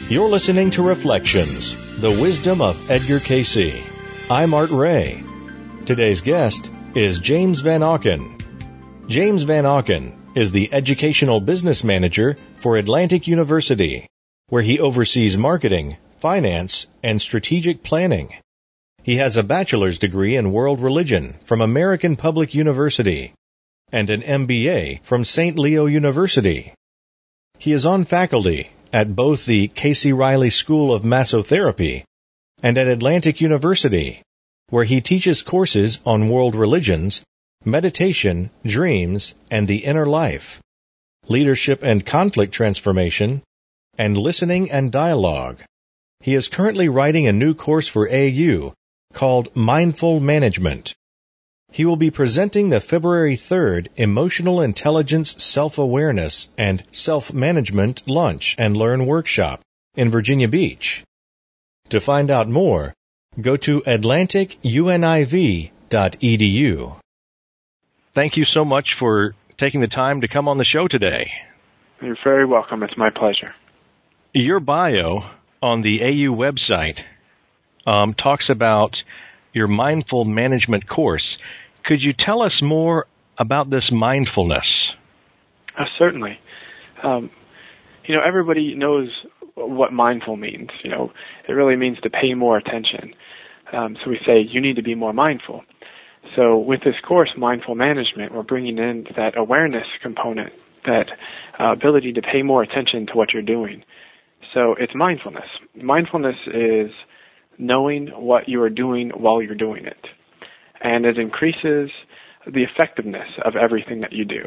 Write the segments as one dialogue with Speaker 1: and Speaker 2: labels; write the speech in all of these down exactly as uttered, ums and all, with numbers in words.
Speaker 1: You're listening to Reflections, the wisdom of Edgar Cayce. I'm Art Ray. Today's guest is James Van Auken. James Van Auken is the Educational Business Manager for Atlantic University, where he oversees marketing, finance, and strategic planning. He has a bachelor's degree in world religion from American Public University and an M B A from Saint Leo University. He is on faculty at both the Casey Riley School of Massotherapy and at Atlantic University, where he teaches courses on world religions, meditation, dreams, and the inner life, leadership and conflict transformation, and listening and dialogue. He is currently writing a new course for A U called Mindful Management. He will be presenting the February third Emotional Intelligence Self-Awareness and Self-Management Lunch and Learn Workshop in Virginia Beach. To find out more, go to atlantic u n i v dot e d u. Thank you so much for taking the time to come on the show today.
Speaker 2: You're very welcome. It's my pleasure.
Speaker 1: Your bio on the A U website um, talks about your mindful management course. Could you tell us more about this mindfulness?
Speaker 2: Uh, certainly. Um, you know, everybody knows what mindful means. You know, it really means to pay more attention. Um, so we say you need to be more mindful. So with this course, Mindful Management, we're bringing in that awareness component, that uh, ability to pay more attention to what you're doing. So it's mindfulness. Mindfulness is knowing what you are doing while you're doing it. And it increases the effectiveness of everything that you do.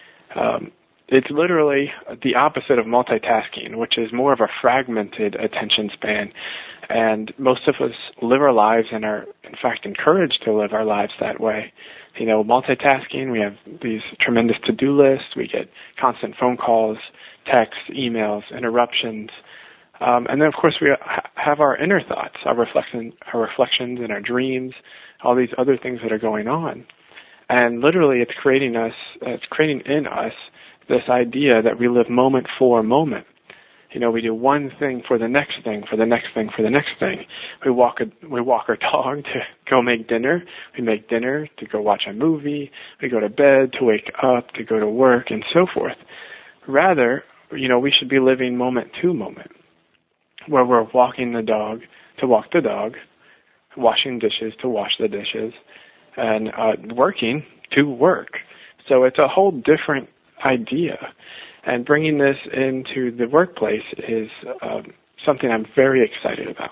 Speaker 2: Um, it's literally the opposite of multitasking, which is more of a fragmented attention span. And most of us live our lives and are, in fact, encouraged to live our lives that way. You know, multitasking, we have these tremendous to-do lists. We get constant phone calls, texts, emails, interruptions. Um, and then, of course, we ha- have our inner thoughts, our, reflection, our reflections and our dreams, all these other things that are going on. And literally it's creating us, uh, it's creating in us this idea that we live moment for moment. You know, we do one thing for the next thing, for the next thing, for the next thing. We walk a, we walk our dog to go make dinner. We make dinner to go watch a movie. We go to bed to wake up, to go to work, and so forth. Rather, you know, we should be living moment to moment, where we're walking the dog to walk the dog, washing dishes to wash the dishes, and uh, working to work. So it's a whole different idea. And bringing this into the workplace is uh, something I'm very excited about.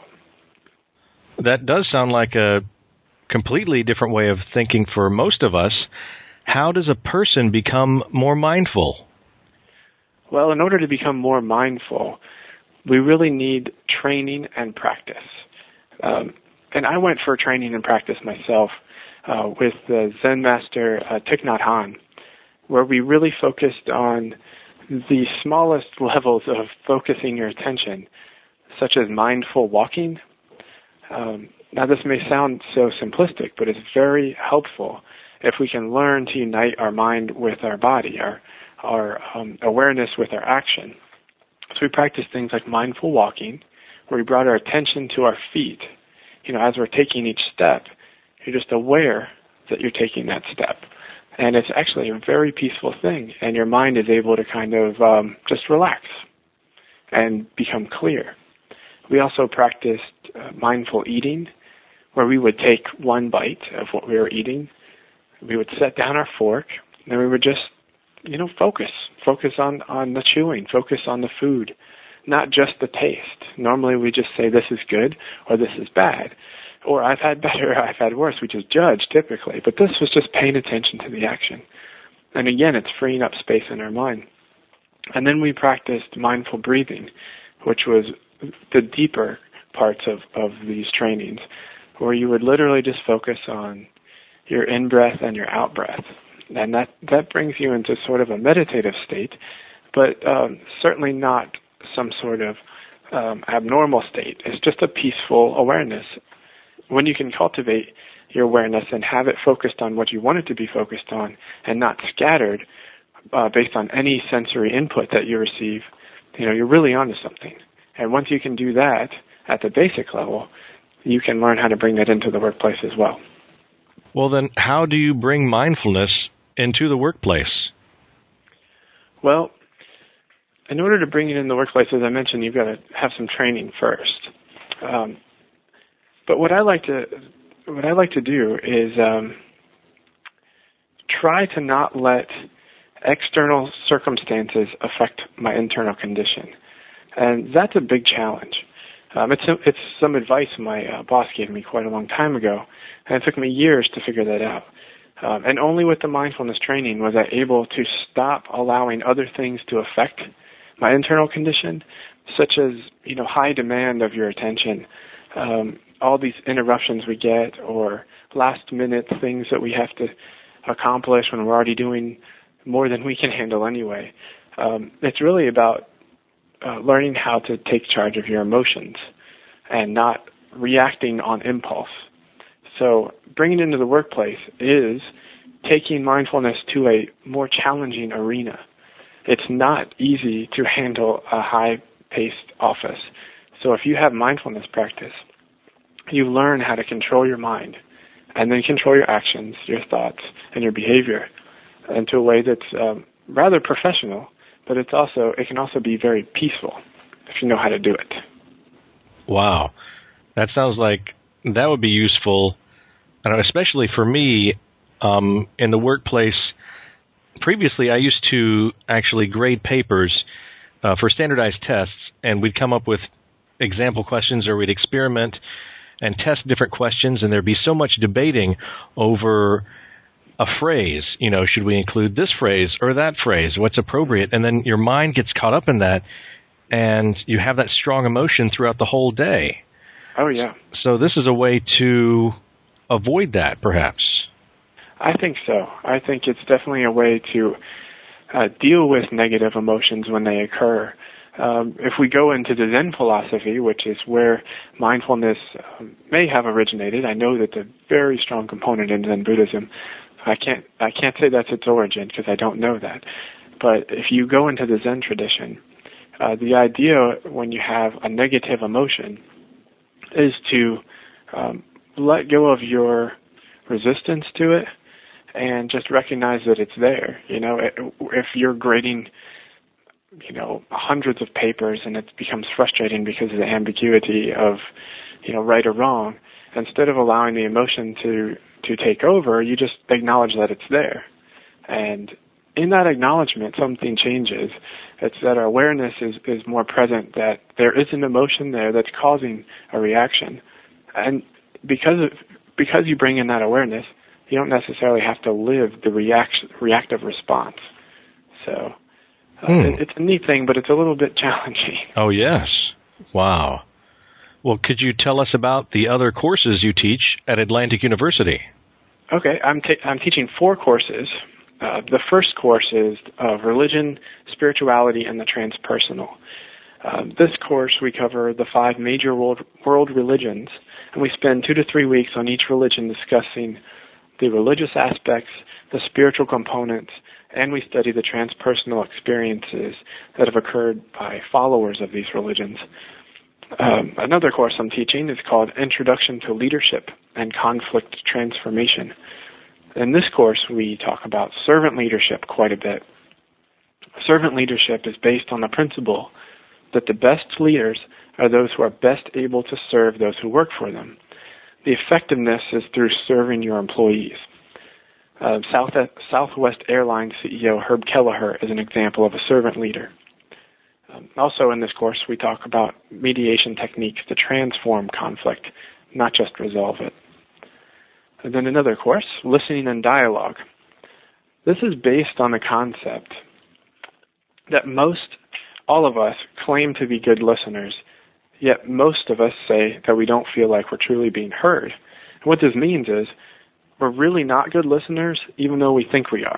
Speaker 1: That does sound like a completely different way of thinking for most of us. How does a person become more mindful?
Speaker 2: Well, in order to become more mindful, we really need training and practice. Um, and I went for training and practice myself uh, with the Zen master uh, Thich Nhat Hanh, where we really focused on the smallest levels of focusing your attention, such as mindful walking. Um, now, this may sound so simplistic, but it's very helpful if we can learn to unite our mind with our body, our, our um, awareness with our action. So we practice things like mindful walking, where we brought our attention to our feet. You know, as we're taking each step, you're just aware that you're taking that step. And it's actually a very peaceful thing, and your mind is able to kind of um, just relax and become clear. We also practiced uh, mindful eating, where we would take one bite of what we were eating, we would set down our fork, and we would just, you know, focus. Focus on, on the chewing, focus on the food, not just the taste. Normally we just say this is good or this is bad, or I've had better, I've had worse. We just judge typically, but this was just paying attention to the action. And again, it's freeing up space in our mind. And then we practiced mindful breathing, which was the deeper parts of, of these trainings, where you would literally just focus on your in-breath and your out-breath. And that, that brings you into sort of a meditative state, but um, certainly not some sort of um, abnormal state. It's just a peaceful awareness. When you can cultivate your awareness and have it focused on what you want it to be focused on and not scattered uh, based on any sensory input that you receive, you know, you're really onto something. And once you can do that at the basic level, you can learn how to bring that into the workplace as well.
Speaker 1: Well, then, how do you bring mindfulness into the workplace?
Speaker 2: Well, in order to bring it in the workplace, as I mentioned, you've got to have some training first. Um, but what I like to what I like to do is um, try to not let external circumstances affect my internal condition, and that's a big challenge. Um, it's a, it's some advice my uh, boss gave me quite a long time ago, and it took me years to figure that out. Um, and only with the mindfulness training was I able to stop allowing other things to affect my internal condition, such as, you know, high demand of your attention, um, all these interruptions we get, or last-minute things that we have to accomplish when we're already doing more than we can handle anyway. Um, it's really about uh, learning how to take charge of your emotions and not reacting on impulse. So bringing it into the workplace is taking mindfulness to a more challenging arena. It's not easy to handle a high-paced office. So if you have mindfulness practice, you learn how to control your mind and then control your actions, your thoughts, and your behavior into a way that's um, rather professional, but it's also it can also be very peaceful if you know how to do it.
Speaker 1: Wow. That sounds like that would be useful, and especially for me um, in the workplace. Previously, I used to actually grade papers uh, for standardized tests, and we'd come up with example questions, or we'd experiment and test different questions, and there'd be so much debating over a phrase. You know, should we include this phrase or that phrase? What's appropriate? And then your mind gets caught up in that, and you have that strong emotion throughout the whole day.
Speaker 2: Oh, yeah.
Speaker 1: So this is a way to avoid that, perhaps.
Speaker 2: I think so. I think it's definitely a way to uh, deal with negative emotions when they occur. Um, if we go into the Zen philosophy, which is where mindfulness um, may have originated, I know that's a very strong component in Zen Buddhism. I can't I can't say that's its origin because I don't know that. But if you go into the Zen tradition, uh, the idea when you have a negative emotion is to um, let go of your resistance to it and just recognize that it's there. You know, if you're grading, you know, hundreds of papers and it becomes frustrating because of the ambiguity of, you know, right or wrong, instead of allowing the emotion to, to take over, you just acknowledge that it's there. And in that acknowledgement, something changes. It's that our awareness is, is more present, that there is an emotion there that's causing a reaction. And because of, because you bring in that awareness, you don't necessarily have to live the reaction, reactive response. So uh,
Speaker 1: hmm.
Speaker 2: it, it's a neat thing, but it's a little bit challenging.
Speaker 1: Oh, yes. Wow. Well, could you tell us about the other courses you teach at Atlantic University?
Speaker 2: Okay, I'm, ta- I'm teaching four courses. Uh, the first course is uh, Religion, Spirituality, and the Transpersonal. Uh, this course, we cover the five major world, world religions, and we spend two to three weeks on each religion discussing the religious aspects, the spiritual components, and we study the transpersonal experiences that have occurred by followers of these religions. Um, another course I'm teaching is called Introduction to Leadership and Conflict Transformation. In this course, we talk about servant leadership quite a bit. Servant leadership is based on the principle that the best leaders are those who are best able to serve those who work for them. The effectiveness is through serving your employees. Uh, South, Southwest Airlines C E O Herb Kelleher is an example of a servant leader. Um, also in this course, we talk about mediation techniques to transform conflict, not just resolve it. And then another course, Listening and Dialogue. This is based on the concept that most, all of us, claim to be good listeners, yet most of us say that we don't feel like we're truly being heard. And what this means is we're really not good listeners, even though we think we are.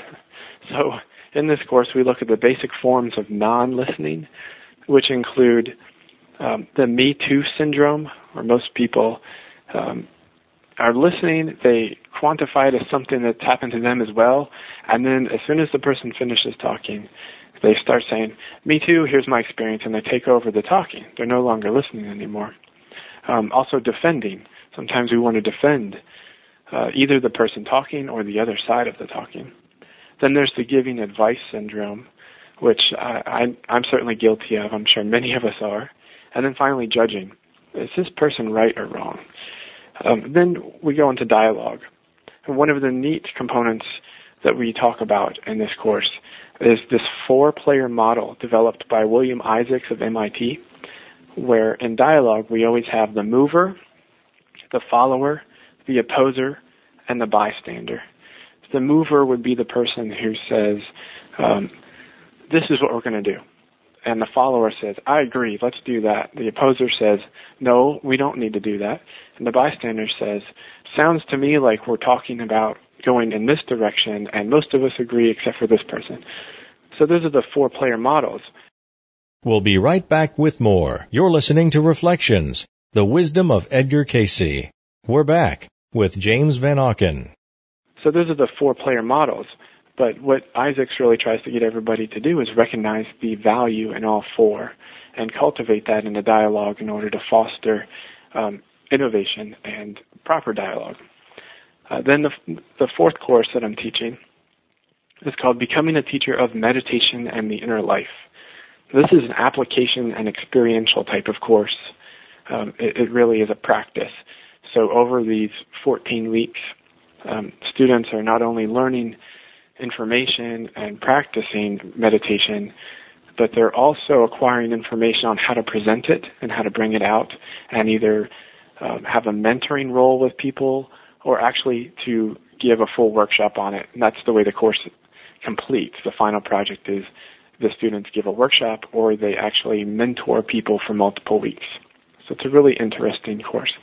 Speaker 2: So in this course, we look at the basic forms of non-listening, which include um, the Me Too syndrome, where most people um, are listening, they quantify it as something that's happened to them as well, and then as soon as the person finishes talking, They start saying, me too, here's my experience, and they take over the talking. They're no longer listening anymore. Um, also defending. Sometimes we want to defend uh, either the person talking or the other side of the talking. Then there's the giving advice syndrome, which I, I, I'm certainly guilty of. I'm sure many of us are. And then finally judging. Is this person right or wrong? Um, then we go into dialogue. And one of the neat components that we talk about in this course is this four-player model developed by William Isaacs of M I T, where in dialogue we always have the mover, the follower, the opposer, and the bystander. The mover would be the person who says, um, this is what we're going to do. And the follower says, I agree, let's do that. The opposer says, no, we don't need to do that. And the bystander says, sounds to me like we're talking about going in this direction, and most of us agree except for this person. So those are the four-player models.
Speaker 1: We'll be right back with more. You're listening to Reflections, the Wisdom of Edgar Cayce. We're back with James Van Auken.
Speaker 2: So those are the four-player models. But what Isaacs really tries to get everybody to do is recognize the value in all four and cultivate that in the dialogue in order to foster um, innovation and proper dialogue. Uh, then the, the fourth course that I'm teaching is called Becoming a Teacher of Meditation and the Inner Life. This is an application and experiential type of course. Um, it, it really is a practice. So over these fourteen weeks, um, students are not only learning information and practicing meditation, but they're also acquiring information on how to present it and how to bring it out, and either um, have a mentoring role with people or actually to give a full workshop on it. And that's the way the course completes. The final project is the students give a workshop or they actually mentor people for multiple weeks. So it's a really interesting course.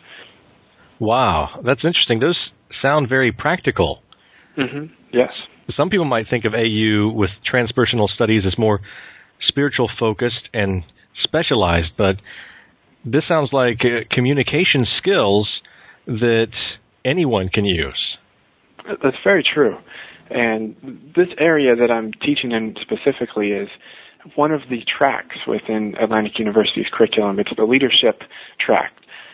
Speaker 3: Wow, that's interesting. Those sound very practical.
Speaker 2: Mm-hmm. Yes.
Speaker 3: Some people might think of A U with transpersonal studies as more spiritual focused and specialized, but this sounds like uh, communication skills that anyone can use.
Speaker 2: That's very true. And this area that I'm teaching in specifically is one of the tracks within Atlantic University's curriculum. It's the leadership track.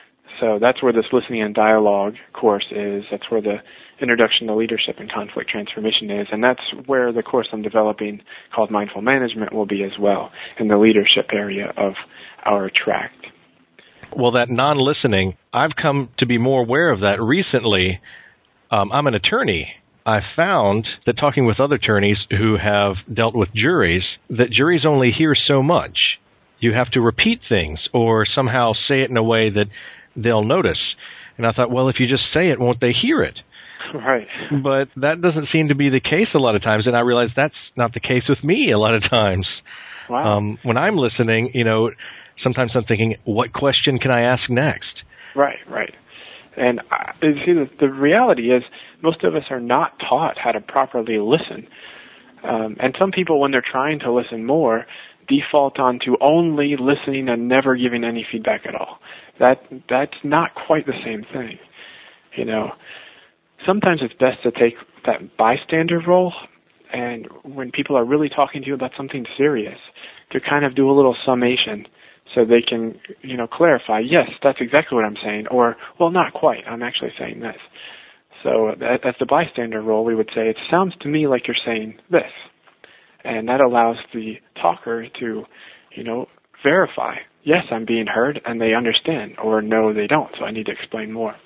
Speaker 2: So that's where this listening and dialogue course is. That's where the Introduction to Leadership and Conflict Transformation is. And that's where the course I'm developing called Mindful Management will be as well, in the leadership area of our track.
Speaker 3: Well, that non-listening, I've come to be more aware of that recently. Um, I'm an attorney. I found that talking with other attorneys who have dealt with juries, that juries only hear so much. You have to repeat things or somehow say it in a way that they'll notice. And I thought, well, if you just say it, won't they hear it?
Speaker 2: Right.
Speaker 3: But that doesn't seem to be the case a lot of times, and I realize that's not the case with me a lot of times.
Speaker 2: Wow.
Speaker 3: Um, when I'm listening, you know, sometimes I'm thinking, what question can I ask next?
Speaker 2: Right, right. And uh, you see, the, the reality is most of us are not taught how to properly listen. Um, and some people, when they're trying to listen more, default onto only listening and never giving any feedback at all. That that's not quite the same thing. You know, sometimes it's best to take that bystander role, and when people are really talking to you about something serious, to kind of do a little summation so they can, you know, clarify, yes, that's exactly what I'm saying, or, well, not quite, I'm actually saying this. So as the bystander role, we would say, it sounds to me like you're saying this. And that allows the talker to, you know, verify, yes, I'm being heard, and they understand, or no, they don't, so I need to explain more.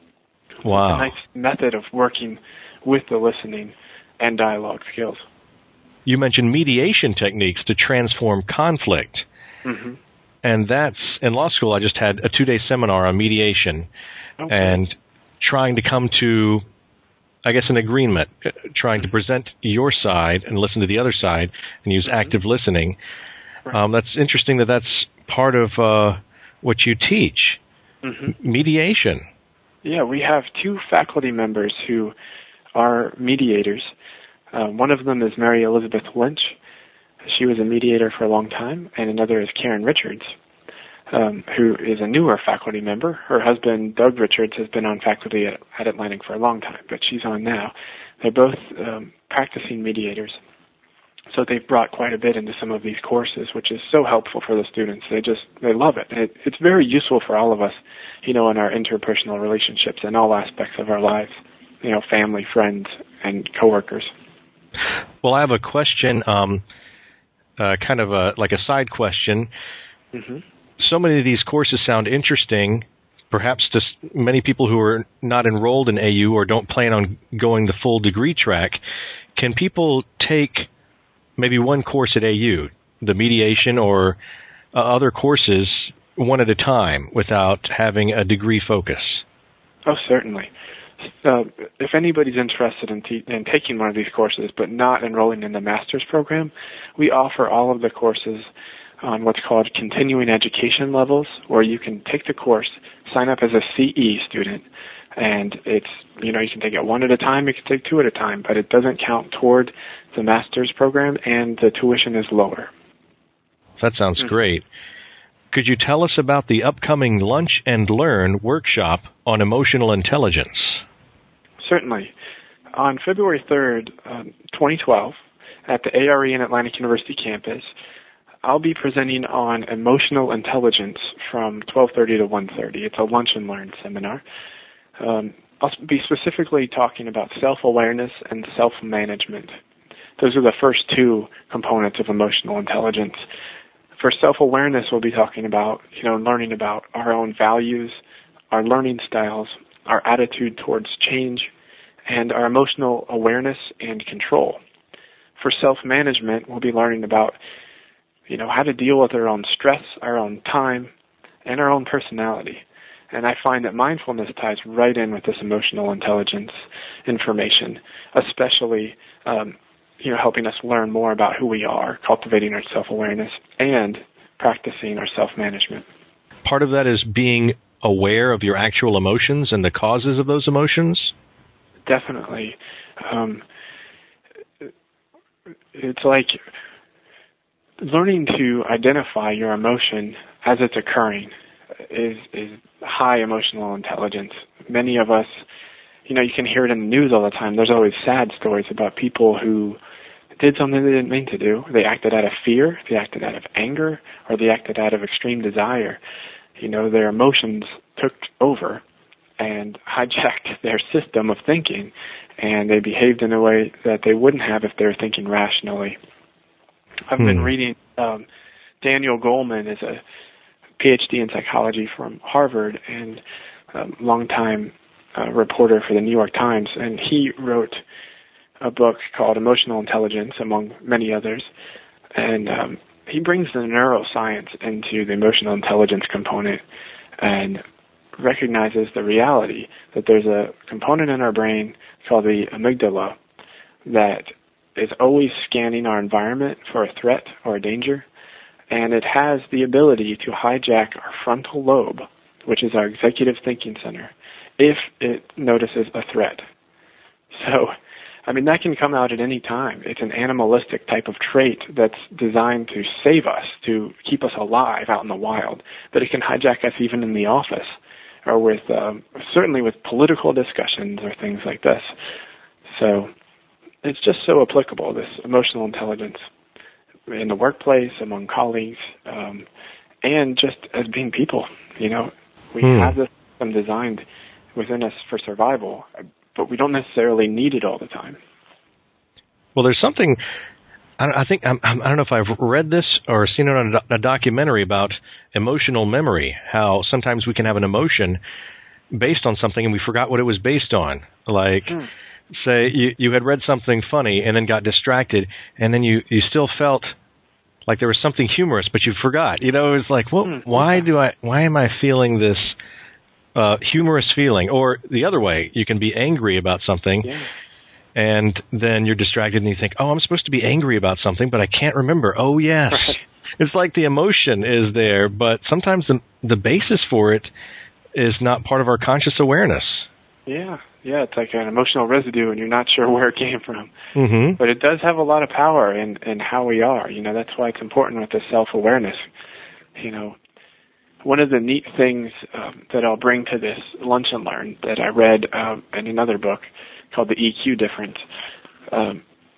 Speaker 3: Wow.
Speaker 2: It's a nice method of working with the listening and dialogue skills.
Speaker 3: You mentioned mediation techniques to transform conflict.
Speaker 2: Mm-hmm.
Speaker 3: And that's, in law school, I just had a two-day seminar on mediation
Speaker 2: Okay.
Speaker 3: and trying to come to, I guess, an agreement, trying to present your side and listen to the other side and use mm-hmm. active listening. Right. Um, that's interesting that that's part of uh, what you teach, mm-hmm. mediation.
Speaker 2: Yeah, we have two faculty members who are mediators. Uh, one of them is Mary Elizabeth Lynch. She was a mediator for a long time, and another is Karen Richards, um, who is a newer faculty member. Her husband, Doug Richards, has been on faculty at, at Atlantic for a long time, but she's on now. They're both um, practicing mediators. So they've brought quite a bit into some of these courses, which is so helpful for the students. They just, they love it. it. It's very useful for all of us, you know, in our interpersonal relationships and all aspects of our lives, you know, family, friends, and coworkers.
Speaker 3: Well, I have a question, um, uh, kind of a, like a side question. Mm-hmm. So many of these courses sound interesting, perhaps to many people who are not enrolled in A U or don't plan on going the full degree track. Can people take maybe one course at A U, the mediation or uh, other courses, one at a time without having a degree focus?
Speaker 2: Oh, certainly. Uh, if anybody's interested in, te- in taking one of these courses but not enrolling in the master's program, we offer all of the courses on what's called continuing education levels, where you can take the course, sign up as a C E student, and it's, you know, you can take it one at a time, you can take two at a time, but it doesn't count toward the master's program, and the tuition is lower.
Speaker 3: That sounds mm-hmm. great. Could you tell us about the upcoming Lunch and Learn workshop on emotional intelligence?
Speaker 2: Certainly. On February third, um, twenty twelve, at the A R E and Atlantic University campus, I'll be presenting on emotional intelligence from twelve thirty to one thirty. It's a Lunch and Learn seminar. Um, I'll be specifically talking about self-awareness and self-management. Those are the first two components of emotional intelligence. For self-awareness, we'll be talking about, you know, learning about our own values, our learning styles, our attitude towards change, and our emotional awareness and control. For self-management, we'll be learning about, you know, how to deal with our own stress, our own time, and our own personality. And I find that mindfulness ties right in with this emotional intelligence information, especially, um, you know, helping us learn more about who we are, cultivating our self-awareness, and practicing our self-management.
Speaker 3: Part of that is being aware of your actual emotions and the causes of those emotions?
Speaker 2: Definitely. Um, it's like learning to identify your emotion as it's occurring is is high emotional intelligence. Many of us, you know, you can hear it in the news all the time. There's always sad stories about people who did something they didn't mean to do. They acted out of fear, they acted out of anger, or they acted out of extreme desire. You know, their emotions took over and hijacked their system of thinking, and they behaved in a way that they wouldn't have if they were thinking rationally. I've hmm. been reading, um, Daniel Goleman is a P H D in psychology from Harvard and a longtime uh, reporter for the New York Times, and he wrote a book called Emotional Intelligence, among many others, and um, he brings the neuroscience into the emotional intelligence component and recognizes the reality that there's a component in our brain called the amygdala that is always scanning our environment for a threat or a danger, and it has the ability to hijack our frontal lobe, which is our executive thinking center, if it notices a threat. So, I mean, that can come out at any time. It's an animalistic type of trait that's designed to save us, to keep us alive out in the wild, but it can hijack us even in the office or with, um, certainly with political discussions or things like this. So it's just so applicable, this emotional intelligence in the workplace, among colleagues, um, and just as being people. You know, we hmm. have this system designed within us for survival, but we don't necessarily need it all the time.
Speaker 3: Well, there's something, I think, I don't know if I've read this or seen it on a documentary about emotional memory, how sometimes we can have an emotion based on something and we forgot what it was based on. Like, mm. say, you, you had read something funny and then got distracted, and then you, you still felt like there was something humorous, but you forgot. You know, it was like, well, mm. why do I, why am I feeling this uh, humorous feeling? Or the other way, you can be angry about something, yeah. and then you're distracted and you think, oh, I'm supposed to be angry about something, but I can't remember. Oh, yes. Right. It's like the emotion is there, but sometimes the the basis for it is not part of our conscious awareness.
Speaker 2: Yeah, yeah, it's like an emotional residue, and you're not sure where it came from.
Speaker 3: Mm-hmm.
Speaker 2: But it does have a lot of power in, in how we are. You know, that's why it's important with the self-awareness. You know, one of the neat things um, that I'll bring to this Lunch and Learn that I read um, in another book called The E Q Difference, um,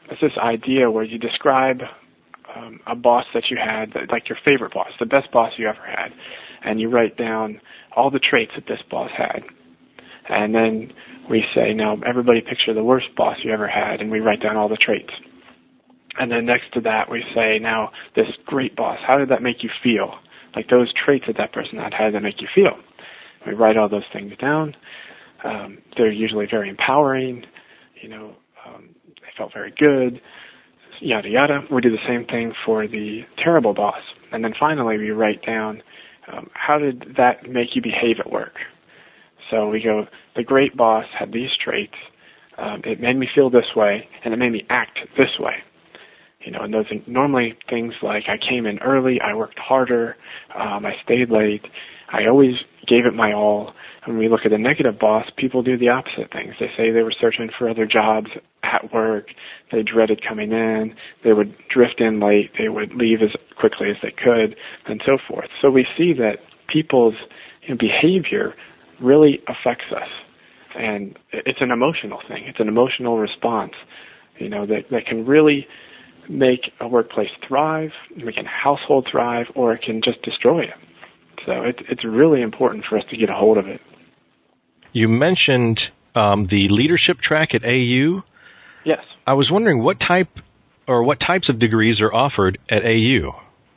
Speaker 2: it's this idea where you describe um, a boss that you had, like your favorite boss, the best boss you ever had, and you write down all the traits that this boss had. And then we say, now everybody picture the worst boss you ever had, and we write down all the traits. And then next to that, we say, now this great boss, how did that make you feel? Like those traits that that person had, how did that make you feel? We write all those things down. Um, they're usually very empowering. You know, um, they felt very good, yada, yada. We do the same thing for the terrible boss. And then finally, we write down, um, how did that make you behave at work? So we go, the great boss had these traits. Um, it made me feel this way, and it made me act this way. You know, and those are normally things like I came in early, I worked harder, um, I stayed late, I always gave it my all. When we look at a negative boss, people do the opposite things. They say they were searching for other jobs at work, they dreaded coming in, they would drift in late, they would leave as quickly as they could, and so forth. So we see that people's you know, behavior really affects us. And it's an emotional thing. It's an emotional response, you know, that, that can really make a workplace thrive, make a household thrive, or it can just destroy it. So it, it's really important for us to get a hold of it.
Speaker 3: You mentioned um, the leadership track at A U.
Speaker 2: Yes.
Speaker 3: I was wondering what type or what types of degrees are offered at A U.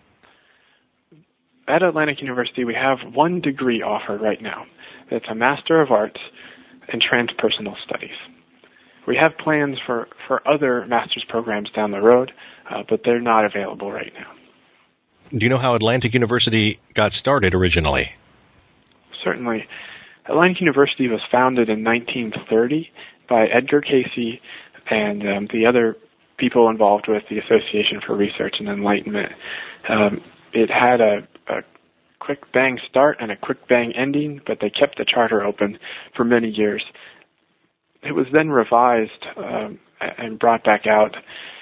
Speaker 2: At Atlantic University, we have one degree offered right now. It's a Master of Arts in Transpersonal Studies. We have plans for, for other master's programs down the road, uh, but they're not available right now.
Speaker 3: Do you know how Atlantic University got started originally?
Speaker 2: Certainly. Atlantic University was founded in nineteen thirty by Edgar Cayce and um, the other people involved with the Association for Research and Enlightenment. Um, it had a, a quick bang start and a quick bang ending, but they kept the charter open for many years. It was then revised um, and brought back out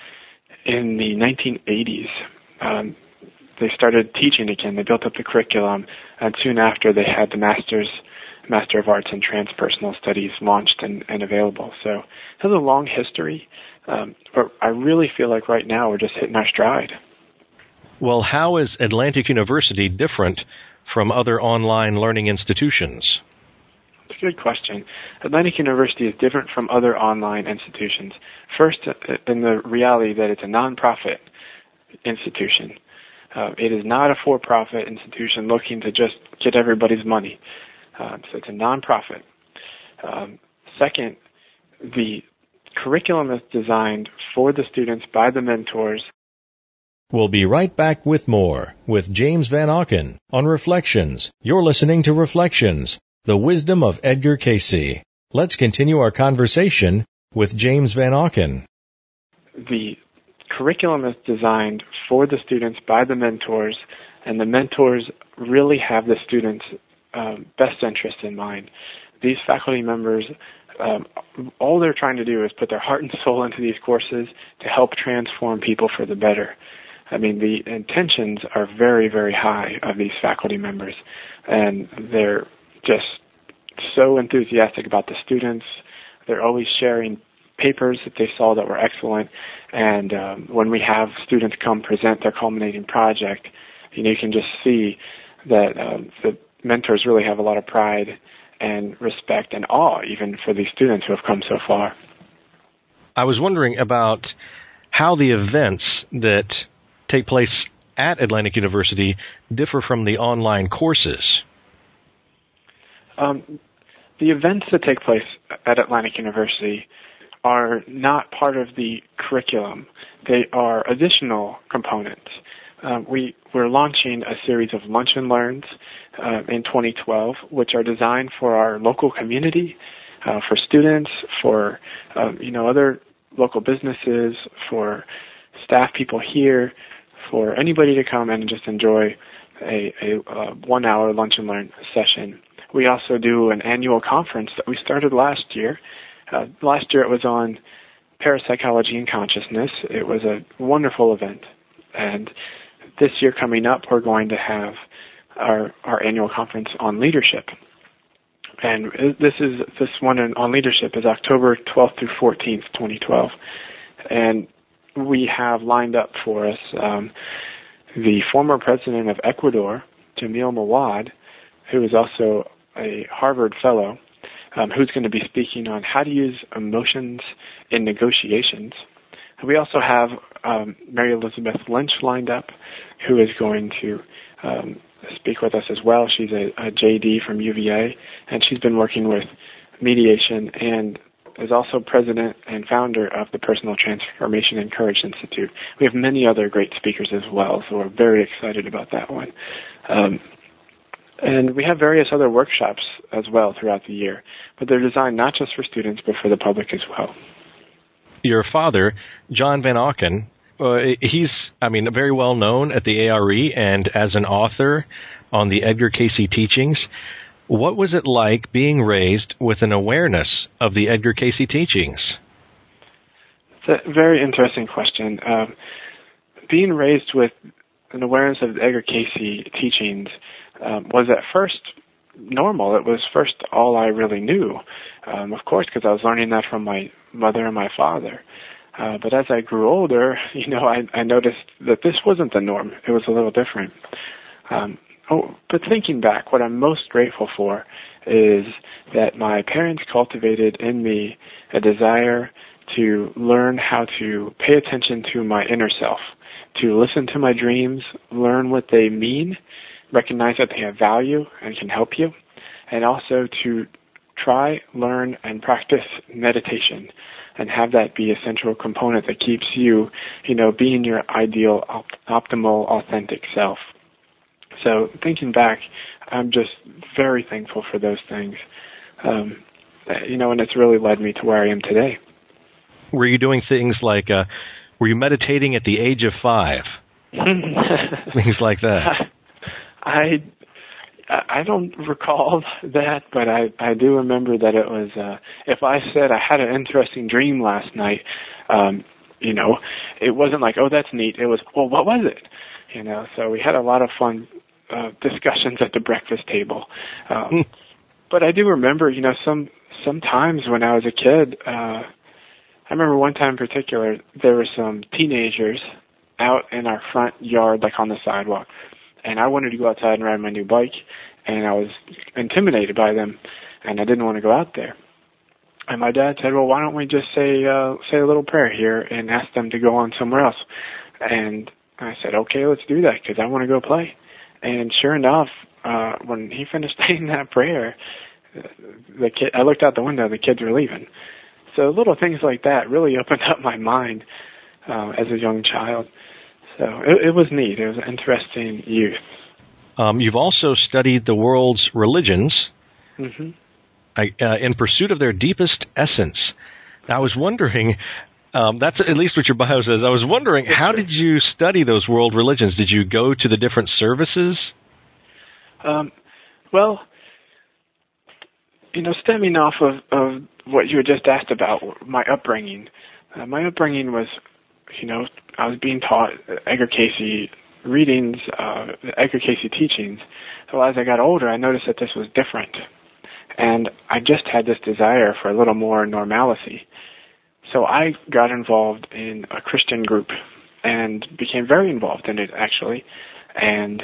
Speaker 2: in the nineteen eighties. Um, they started teaching again. They built up the curriculum, and soon after they had the Master's, Master of Arts in Transpersonal Studies launched and, and available. So it has a long history, um, but I really feel like right now we're just hitting our stride.
Speaker 3: Well, how is Atlantic University different from other online learning institutions?
Speaker 2: It's a good question. Atlantic University is different from other online institutions. First, in the reality that it's a nonprofit institution. Uh, it is not a for-profit institution looking to just get everybody's money. Um, so it's a nonprofit. Um, second, the curriculum is designed for the students by the mentors.
Speaker 1: We'll be right back with more with James Van Auken on Reflections. You're listening to Reflections, the wisdom of Edgar Cayce. Let's continue our conversation with James Van Auken.
Speaker 2: The curriculum is designed for the students by the mentors, and the mentors really have the students' um, best interest in mind. These faculty members, um, all they're trying to do is put their heart and soul into these courses to help transform people for the better. I mean, the intentions are very, very high of these faculty members, and they're just so enthusiastic about the students. They're always sharing papers that they saw that were excellent, and um, when we have students come present their culminating project, you know, you can just see that um, the mentors really have a lot of pride and respect and awe even for these students who have come so far.
Speaker 3: I was wondering about how the events that take place at Atlantic University differ from the online courses.
Speaker 2: Um, the events that take place at Atlantic University are not part of the curriculum. They are additional components. Um, we, we're launching a series of Lunch and Learns uh, in twenty twelve, which are designed for our local community, uh, for students, for um, you know other local businesses, for staff people here, for anybody to come and just enjoy a, a, a one-hour Lunch and Learn session. We also do an annual conference that we started last year. Uh, last year it was on parapsychology and consciousness. It was a wonderful event. And this year coming up, we're going to have our, our annual conference on leadership. And this is this one on leadership is October twelfth through fourteenth, twenty twelve. And we have lined up for us um, the former president of Ecuador, Jamil Mawad, who is also a Harvard fellow, um, who's going to be speaking on how to use emotions in negotiations. We also have um, Mary Elizabeth Lynch lined up, who is going to um, speak with us as well. She's a, a J D from U V A, and she's been working with mediation and is also president and founder of the Personal Transformation and Courage Institute. We have many other great speakers as well, so we're very excited about that one. Um, and we have various other workshops as well throughout the year, but they're designed not just for students, but for the public as well.
Speaker 3: Your father, John Van Auken, uh, he's, I mean, very well known at the A R E and as an author on the Edgar Cayce teachings. What was it like being raised with an awareness of the Edgar Cayce teachings?
Speaker 2: It's a very interesting question. Um, being raised with an awareness of the Edgar Cayce teachings um, was at first normal. It was first all I really knew, um, of course, because I was learning that from my mother and my father. Uh, but as I grew older, you know, I, I noticed that this wasn't the norm. It was a little different. Um, Oh, but thinking back, what I'm most grateful for is that my parents cultivated in me a desire to learn how to pay attention to my inner self, to listen to my dreams, learn what they mean, recognize that they have value and can help you, and also to try, learn, and practice meditation and have that be a central component that keeps you, you know, being your ideal, op- optimal, authentic self. So thinking back, I'm just very thankful for those things, um, you know, and it's really led me to where I am today.
Speaker 3: Were you doing things like, uh, were you meditating at the age of five? Things like that.
Speaker 2: I I don't recall that, but I, I do remember that it was, uh, if I said I had an interesting dream last night, um, you know, it wasn't like, oh, that's neat. It was, well, what was it? You know, so we had a lot of fun uh, discussions at the breakfast table. Um, but I do remember, you know, some sometimes when I was a kid, uh, I remember one time in particular, there were some teenagers out in our front yard, like on the sidewalk, and I wanted to go outside and ride my new bike, and I was intimidated by them, and I didn't want to go out there. And my dad said, well, why don't we just say uh, say a little prayer here and ask them to go on somewhere else? And I said, okay, let's do that because I want to go play. And sure enough, uh, when he finished saying that prayer, the kid, I looked out the window, the kids were leaving. So little things like that really opened up my mind uh, as a young child. So it, it was neat. It was an interesting youth.
Speaker 3: Um, you've also studied the world's religions
Speaker 2: mm-hmm.
Speaker 3: I, uh, in pursuit of their deepest essence. Now, I was wondering... Um, that's at least what your bio says. I was wondering, how did you study those world religions? Did you go to the different services?
Speaker 2: Um, well, you know, stemming off of, of what you had just asked about, my upbringing. Uh, my upbringing was, you know, I was being taught Edgar Cayce readings, uh, Edgar Cayce teachings. So as I got older, I noticed that this was different. And I just had this desire for a little more normalcy. So I got involved in a Christian group and became very involved in it, actually. And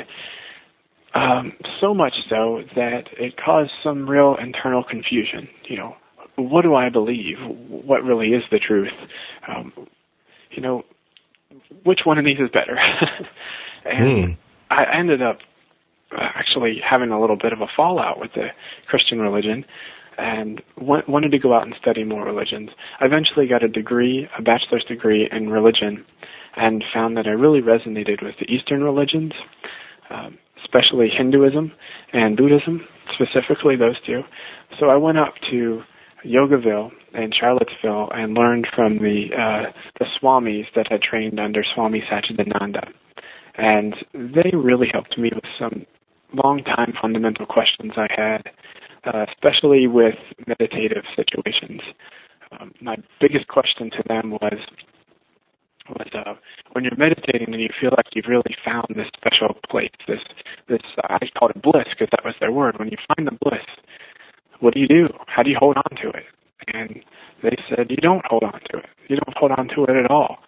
Speaker 2: um, so much so that it caused some real internal confusion. You know, what do I believe? What really is the truth? Um, you know, which one of these is better? and mm. I ended up actually having a little bit of a fallout with the Christian religion and wanted to go out and study more religions. I eventually got a degree, a bachelor's degree in religion, and found that I really resonated with the Eastern religions, um, especially Hinduism and Buddhism, specifically those two. So I went up to Yogaville in Charlottesville and learned from the uh, the Swamis that had trained under Swami Satchidananda. And they really helped me with some long-time fundamental questions I had, Uh, especially with meditative situations. Um, my biggest question to them was, was uh, when you're meditating and you feel like you've really found this special place, this, this uh, I called it bliss because that was their word. When you find the bliss, what do you do? How do you hold on to it? And they said, you don't hold on to it. You don't hold on to it at all.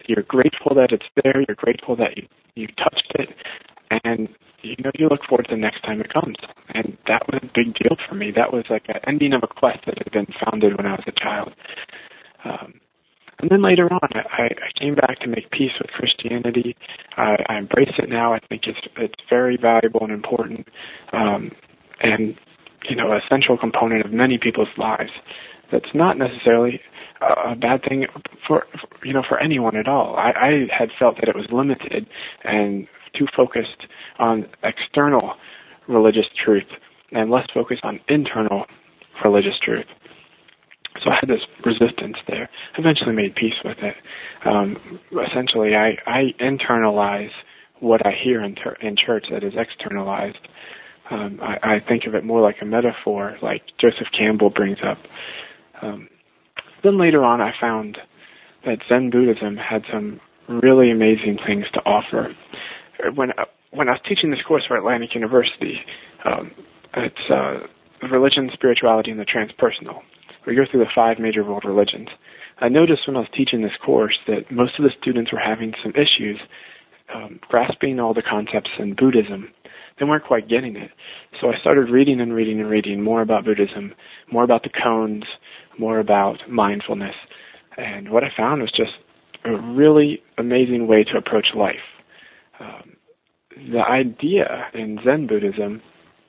Speaker 2: you're grateful that it's there. You're grateful that you, you touched it, and you know you look forward to the next time it comes. And that was a big deal for me. That was like an ending of a quest that had been founded when I was a child. Um, and then later on, I, I came back to make peace with Christianity. I, I embrace it now. I think it's it's very valuable and important, um, and you know, a central component of many people's lives. That's not necessarily a bad thing for, for you know for anyone at all. I, I had felt that it was limited and too focused on external religious truth and less focused on internal religious truth. So I had this resistance there. Eventually made peace with it. Um, essentially, I, I internalize what I hear in, ter- in church that is externalized. Um, I, I think of it more like a metaphor, like Joseph Campbell brings up. Um, then later on, I found that Zen Buddhism had some really amazing things to offer. When when I was teaching this course for Atlantic University, um, it's uh, Religion, Spirituality, and the Transpersonal. We go through the five major world religions. I noticed when I was teaching this course that most of the students were having some issues um, grasping all the concepts in Buddhism. They weren't quite getting it. So I started reading and reading and reading more about Buddhism, more about the koans, more about mindfulness. And what I found was just a really amazing way to approach life. Um, the idea in Zen Buddhism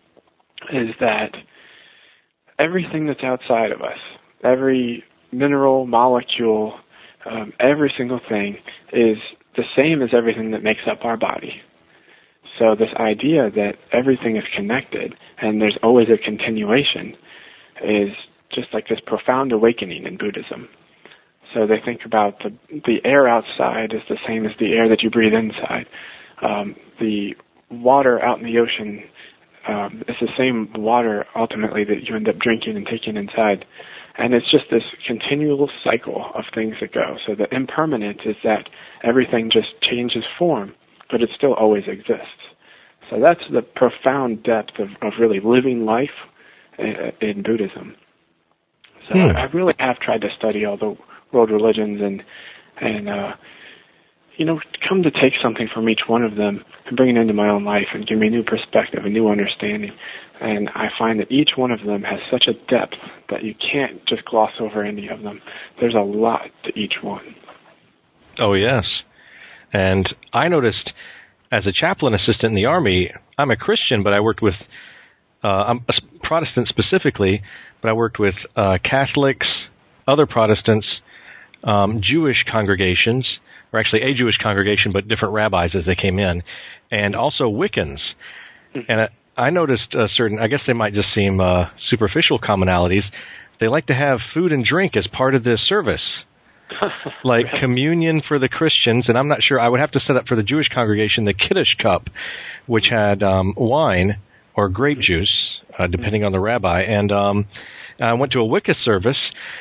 Speaker 2: is that everything that's outside of us, every mineral, molecule, um, every single thing is the same as everything that makes up our body. So this idea that everything is connected and there's always a continuation is just like this profound awakening in Buddhism. So they think about the the air outside is the same as the air that you breathe inside. Um, the water out in the ocean um, is the same water ultimately that you end up drinking and taking inside. And it's just this continual cycle of things that go. So the impermanence is that everything just changes form, but it still always exists. So that's the profound depth of, of really living life in, in Buddhism. So hmm. I, I really have tried to study all the world religions and, and uh, you know, come to take something from each one of them and bring it into my own life and give me a new perspective, a new understanding. And I find that each one of them has such a depth that you can't just gloss over any of them. There's a lot to each one.
Speaker 3: Oh, yes. And I noticed as a chaplain assistant in the Army, I'm a Christian, but I worked with, uh, I'm a Protestant specifically, but I worked with uh, Catholics, other Protestants, um, Jewish congregations, or actually a Jewish congregation, but different rabbis as they came in, and also Wiccans. And I, I noticed a certain, I guess they might just seem uh, superficial commonalities. They like to have food and drink as part of this service, like right. communion for the Christians. And I'm not sure, I would have to set up for the Jewish congregation the Kiddush cup, which had um, wine or grape juice, uh, depending on the rabbi. And um, I went to a Wicca service.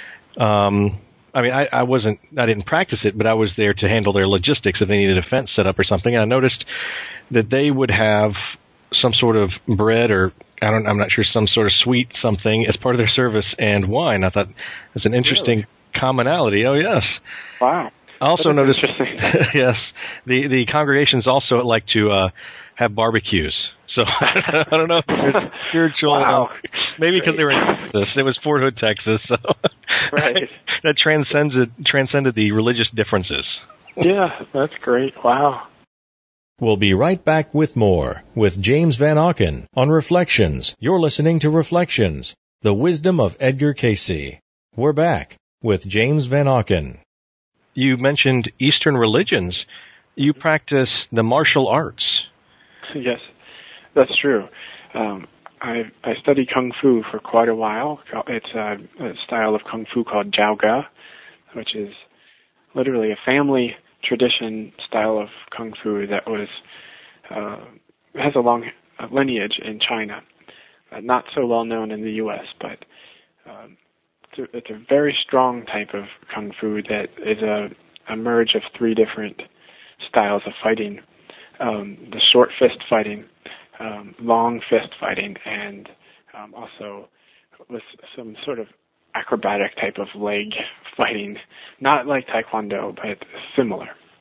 Speaker 3: Um, I mean, I, I wasn't, I didn't practice it, but I was there to handle their logistics if they needed a fence set up or something. And I noticed that they would have some sort of bread or, I don't, I'm not sure, some sort of sweet something as part of their service and wine. I thought that's an interesting really? commonality. Oh, yes.
Speaker 2: Wow.
Speaker 3: I also noticed, yes, the, the congregations also like to uh, have barbecues. So I don't know if there's spiritual,
Speaker 2: wow.
Speaker 3: uh, maybe because they were in Texas. It was Fort Hood, Texas. So
Speaker 2: right.
Speaker 3: that transcended transcended the religious differences.
Speaker 2: Yeah, that's great. Wow.
Speaker 1: We'll be right back with more with James Van Auken on Reflections. You're listening to Reflections, the wisdom of Edgar Cayce. We're back with James Van Auken.
Speaker 3: You mentioned Eastern religions. You practice the martial arts.
Speaker 2: Yes. That's true. Um, I I studied Kung Fu for quite a while. It's a, a style of Kung Fu called Jiao Ge, which is literally a family tradition style of Kung Fu that was uh, has a long lineage in China. Uh, not so well known in the U S, but um, it's, a, it's a very strong type of Kung Fu that is a, a merge of three different styles of fighting. Um, the short fist fighting, Um, long fist fighting, and um, also with some sort of acrobatic type of leg fighting, not like Taekwondo, but similar.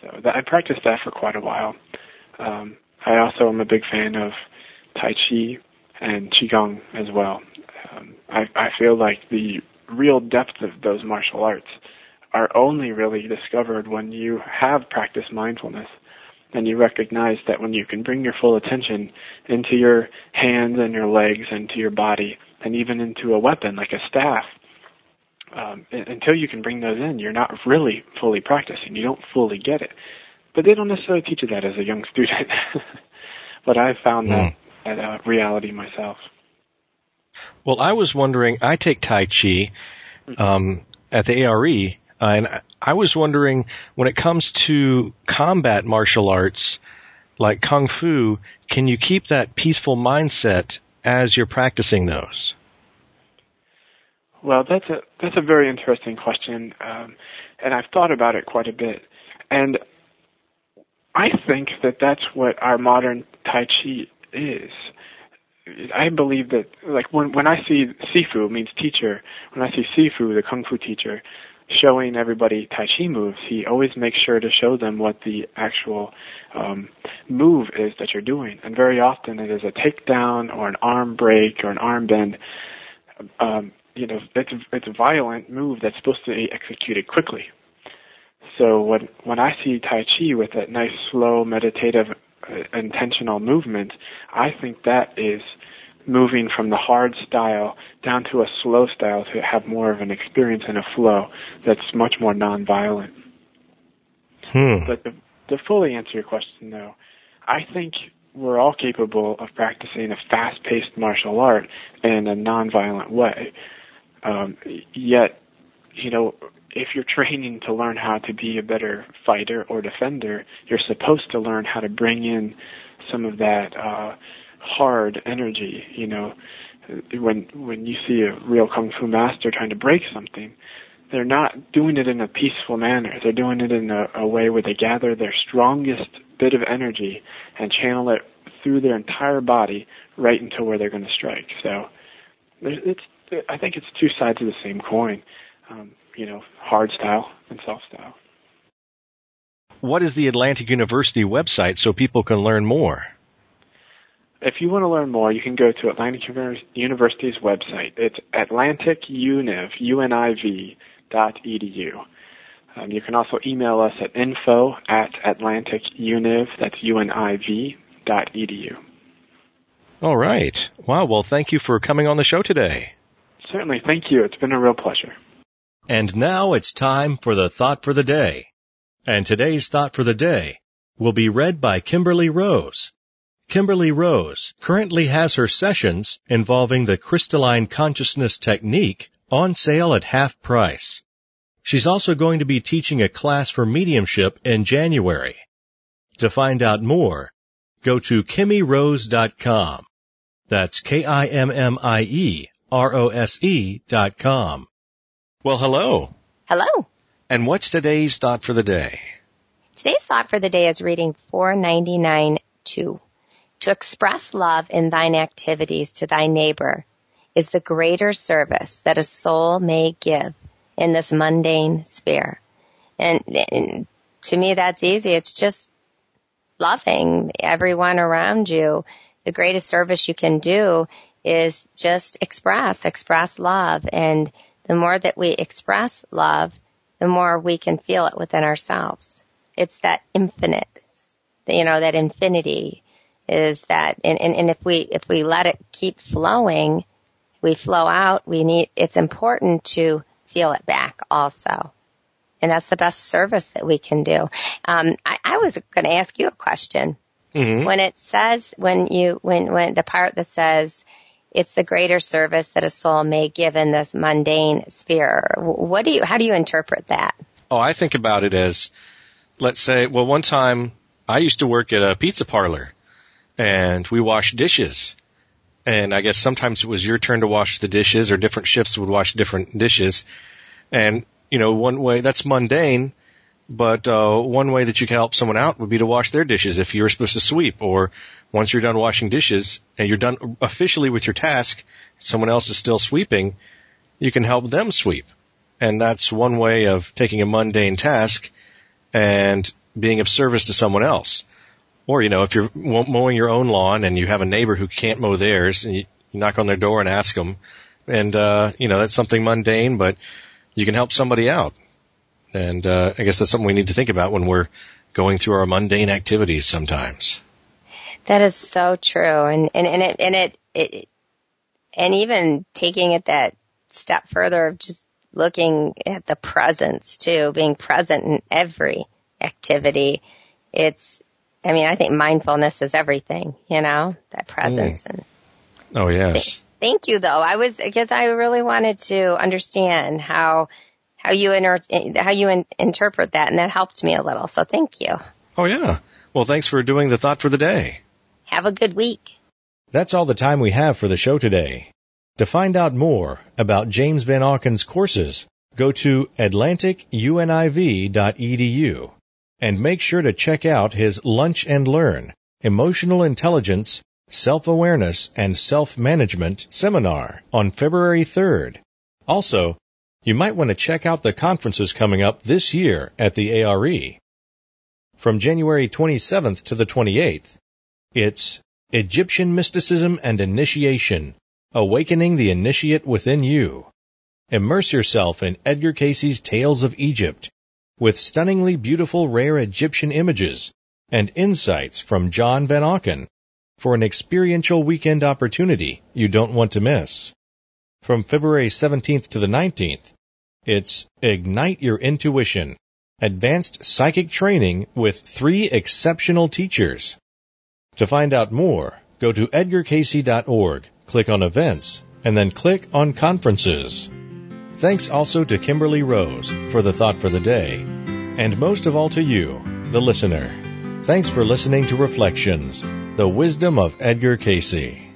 Speaker 2: So that, I practiced that for quite a while. Um, I also am a big fan of Tai Chi and Qigong as well. Um, I, I feel like the real depth of those martial arts are only really discovered when you have practiced mindfulness and you recognize that when you can bring your full attention into your hands and your legs and to your body and even into a weapon like a staff, um, until you can bring those in, you're not really fully practicing. You don't fully get it. But they don't necessarily teach you that as a young student. But I've found mm. that, that uh, reality myself.
Speaker 3: Well, I was wondering, I take Tai Chi um, at the A R E, uh, and I was wondering, when it comes to combat martial arts like Kung Fu, can you keep that peaceful mindset as you're practicing those?
Speaker 2: Well, that's a that's a very interesting question, um, and I've thought about it quite a bit. And I think that that's what our modern Tai Chi is. I believe that, like, when when I see Sifu, means teacher, when I see Sifu, the Kung Fu teacher, showing everybody Tai Chi moves, he always makes sure to show them what the actual um, move is that you're doing. And very often it is a takedown or an arm break or an arm bend. Um, you know, it's a, it's a violent move that's supposed to be executed quickly. So when when I see Tai Chi with that nice, slow, meditative, uh, intentional movement, I think that is moving from the hard style down to a slow style to have more of an experience and a flow that's much more nonviolent.
Speaker 3: Hmm.
Speaker 2: But to, to fully answer your question, though, I think we're all capable of practicing a fast-paced martial art in a nonviolent way. Um, yet, you know, if you're training to learn how to be a better fighter or defender, you're supposed to learn how to bring in some of that uh, hard energy. You know, when when you see a real Kung Fu master trying to break something, they're not doing it in a peaceful manner. They're doing it in a, a way where they gather their strongest bit of energy and channel it through their entire body right into where they're going to strike. So it's, I think it's two sides of the same coin. Um, you know, hard style and soft style.
Speaker 3: What is the Atlantic University website so people can learn more?
Speaker 2: If you want to learn more, you can go to Atlantic University's website. It's atlantic univ, U N I V, dot E D U. Um, you can also email us at info at atlantic univ, that's U N I V, dot E D U.
Speaker 3: All right. Wow, well, thank you for coming on the show today.
Speaker 2: Certainly, thank you. It's been a real pleasure.
Speaker 1: And now it's time for the Thought for the Day. And today's Thought for the Day will be read by Kimberly Rose. Kimberly Rose currently has her sessions involving the crystalline consciousness technique on sale at half price. She's also going to be teaching a class for mediumship in January. To find out more, go to kimmy rose dot com. That's K I M M I E R O S E dot com. Well, hello.
Speaker 4: Hello.
Speaker 1: And what's today's thought for the day?
Speaker 4: Today's thought for the day is reading four ninety-nine two. To express love in thine activities to thy neighbor is the greater service that a soul may give in this mundane sphere. And, and to me, that's easy. It's just loving everyone around you. The greatest service you can do is just express, express love. And the more that we express love, the more we can feel it within ourselves. It's that infinite, you know, that infinity is that, and, and, and if we, if we let it keep flowing, we flow out, we need, it's important to feel it back also. And that's the best service that we can do. Um, I, I was going to ask you a question. Mm-hmm. When it says, when you, when, when the part that says, it's the greater service that a soul may give in this mundane sphere. What do you, how do you interpret that?
Speaker 3: Oh, I think about it as, let's say, well, one time I used to work at a pizza parlor and we washed dishes. And I guess sometimes it was your turn to wash the dishes or different shifts would wash different dishes. And, you know, one way that's mundane, but, uh, one way that you can help someone out would be to wash their dishes if you were supposed to sweep, or once you're done washing dishes and you're done officially with your task, someone else is still sweeping, you can help them sweep. And that's one way of taking a mundane task and being of service to someone else. Or, you know, if you're mowing your own lawn and you have a neighbor who can't mow theirs, and you, you knock on their door and ask them, and, uh, you know, that's something mundane, but you can help somebody out. And, uh, I guess that's something we need to think about when we're going through our mundane activities sometimes.
Speaker 4: That is so true. And, and, and it, and it, it, and even taking it that step further of just looking at the presence too, being present in every activity. It's, I mean, I think mindfulness is everything, you know, that presence. Mm. And
Speaker 3: oh, yes.
Speaker 4: Th- thank you, though. I was, because I really wanted to understand how, how you, inter- how you in- interpret that, and that helped me a little. So thank you.
Speaker 3: Oh, yeah. Well, thanks for doing the thought for the day.
Speaker 4: Have a good week.
Speaker 1: That's all the time we have for the show today. To find out more about James Van Auken's courses, go to atlantic u n i v dot e d u. And make sure to check out his Lunch and Learn, Emotional Intelligence, Self-Awareness, and Self-Management seminar on February third. Also, you might want to check out the conferences coming up this year at the A R E. From January twenty-seventh to the twenty-eighth, it's Egyptian Mysticism and Initiation, Awakening the Initiate Within You. Immerse yourself in Edgar Cayce's Tales of Egypt, with stunningly beautiful rare Egyptian images and insights from John Van Auken for an experiential weekend opportunity you don't want to miss. From February seventeenth to the nineteenth, it's Ignite Your Intuition, Advanced Psychic Training with three exceptional teachers. To find out more, go to edgar cayce dot org, click on Events, and then click on Conferences. Thanks also to Kimberly Rose for the thought for the day, and most of all to you, the listener. Thanks for listening to Reflections, the Wisdom of Edgar Cayce.